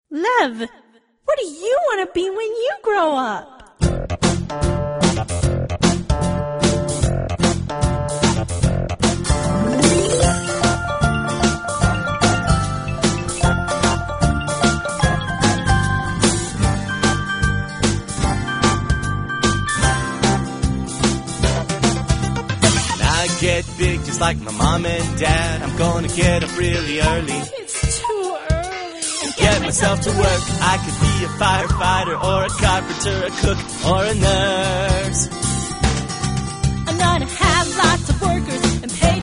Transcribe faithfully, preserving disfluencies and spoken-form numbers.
Lev, what do you want to be when you grow up? Get big just like my mom and dad. I'm gonna get up really early. It's too early. And get myself to work. I could be a firefighter or a carpenter, a cook or a nurse. I'm gonna have lots of workers